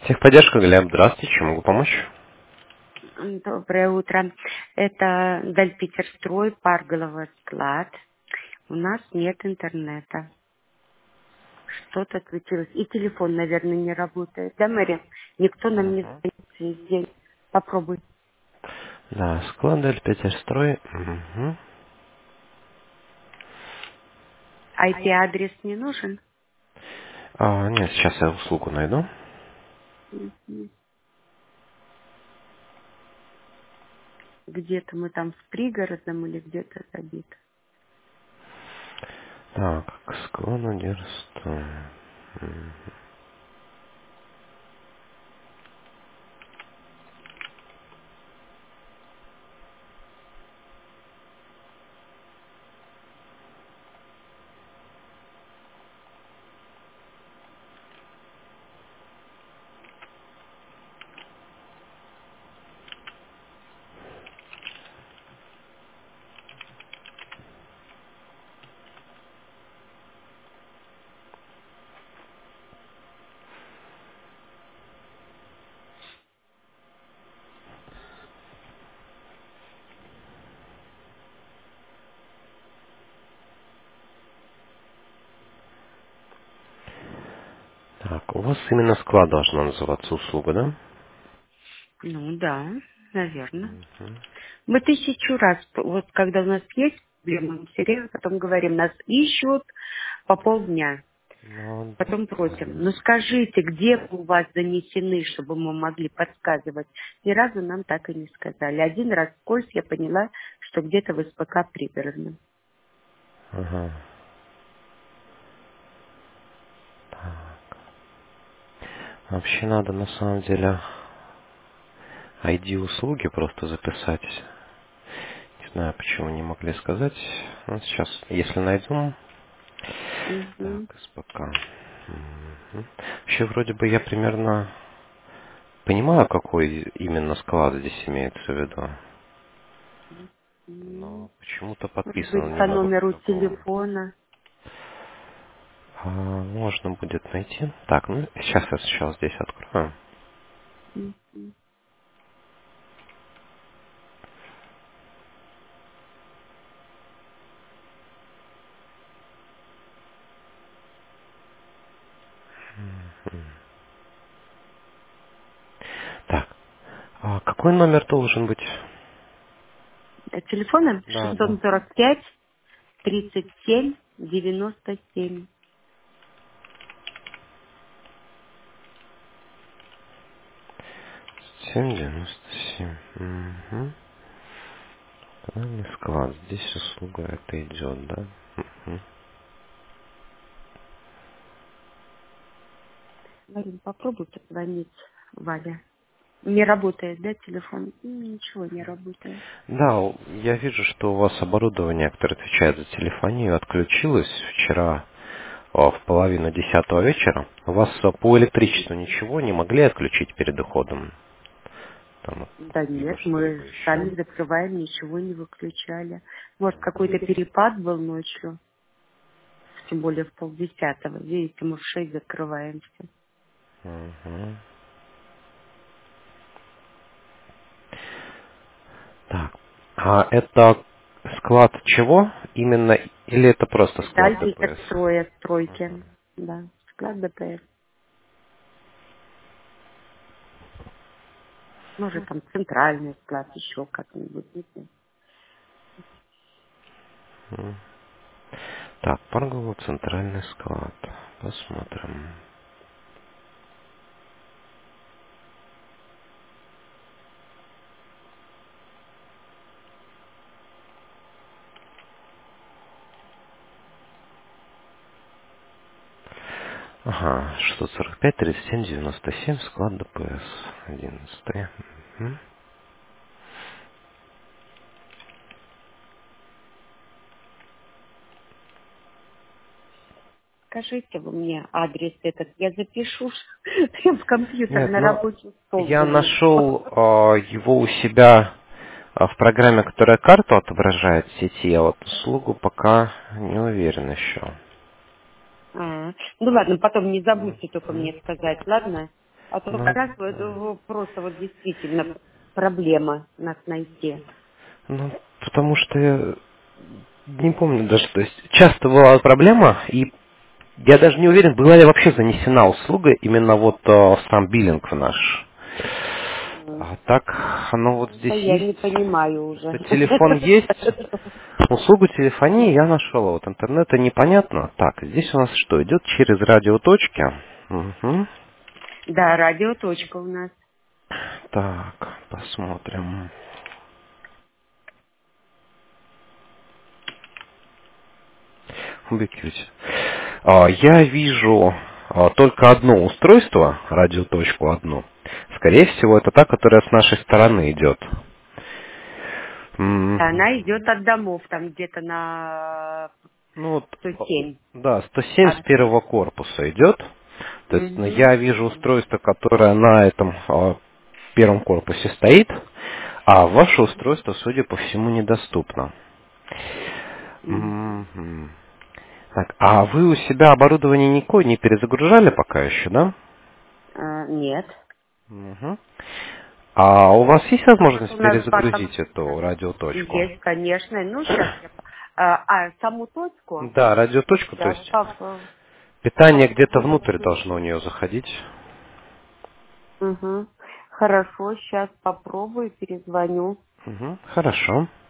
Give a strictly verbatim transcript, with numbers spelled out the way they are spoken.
Техподдержка, Глеб, здравствуйте, чем могу помочь? Доброе утро. Это Дальпетерстрой, Парголово, склад. У нас нет интернета. Что-то случилось. И телефон, наверное, не работает. Да, Мэри? Никто нам не Мгм. звонит весь день. Попробуй. Да, склад Петерстрой. Угу. ай пи-адрес не нужен? А, нет, сейчас я услугу найду. Мгм. Где-то мы там в пригородном или где-то забит. Так, к складу Дерстой. Мгм. Так, у вас именно склад должна называться услуга, да? Ну да, наверное. Мгм. Мы тысячу раз, вот когда у нас есть проблемы, мы все время потом говорим, нас ищут по полдня. Ну, Потом просим, ну скажите, где у вас занесены, чтобы мы могли подсказывать. Ни разу нам так и не сказали. Один раз вскользь я поняла, что где-то в СПК пригородном. ага. Вообще надо на самом деле ай ди услуги просто записать. Не знаю, почему не могли сказать. Ну, сейчас, если найдем. Так, Мгм. СПК. Мгм. Вообще, вроде бы я примерно понимаю, какой именно склад здесь имеется в виду. М. Но почему-то Может подписан быть, он по немного номеру по-другому. телефона. А, можно будет найти. Так, ну сейчас я сначала здесь открою. Мгм. Так, а какой номер должен быть? Э, Телефона Да, да. шестьсот сорок пять тридцать семь девяносто семь. семь девяносто семь. Угу. Правильный склад. Здесь услуга это идет, да? Мгм. Марин, попробуй позвонить Валя. Не работает, да, телефон? М, Ничего не работает. Да, у- я вижу, что у вас оборудование, которое отвечает за телефонию, отключилось вчера а, в половину десятого вечера. У вас а, по электричеству ничего не могли отключить перед уходом? Там, вот, Да либо нет, мы что-либо еще? сами закрываем, ничего не выключали. Может, какой-то перепад был ночью, тем более в полдесятого. Видите, мы в шесть закрываемся. Мгм. Так. А это склад чего именно? Или это просто склад Дальше ДПС? как строя, Мгм. стройки. Да, склад ДПС. Может, там центральный склад, еще как-нибудь. Не знаю. М. Так, Парголово, центральный склад. Посмотрим. Ага, шестьсот сорок пять тридцать семь девяносто семь, склад ДПС. одиннадцать. Мгм. Скажите вы мне адрес этот, я запишу, прям в компьютер Нет, на ну, рабочий стол я занесу. нашел а, его у себя а, в программе, которая карту отображает в сети, а вот услугу пока не уверен еще. А, ну ладно, потом не забудьте только Мгм. мне сказать, ладно? А то Ну, как раз вот, э, просто вот действительно проблема нас найти. ну, потому что я не помню даже, то есть часто была проблема, и я даже не уверен, была ли вообще занесена услуга именно вот э, в сам биллинг в наш. М. А так, оно вот Это здесь я не есть, понимаю уже. что телефон есть, услугу телефонии я нашел, а вот интернета непонятно. Так, здесь у нас что, идет через радиоточки? Угу. Да, радиоточка у нас. Так, посмотрим. Уберите. А, Я вижу а, только одно устройство, радиоточку одну. Скорее всего, это та, которая с нашей стороны идет. М, Она идет от домов, там где-то на Ну вот, сто семь. да, сто семь с От... первого корпуса идет. То есть ну, Мгм. я вижу устройство, которое на этом а, первом корпусе стоит, а ваше устройство, судя по всему, недоступно. Мгм. Мгм. Так, а вы у себя оборудование никакое не перезагружали пока еще, да? А, нет. Мгм. А у вас есть А вот у возможность нас пока перезагрузить эту радиоточку? есть, конечно. Ну, сейчас я... по- А, а, саму точку? Да, радиоточку, то Сейчас, есть папа. питание где-то внутрь должно у нее заходить. Угу. Хорошо, сейчас попробую, перезвоню. Мгм. Хорошо.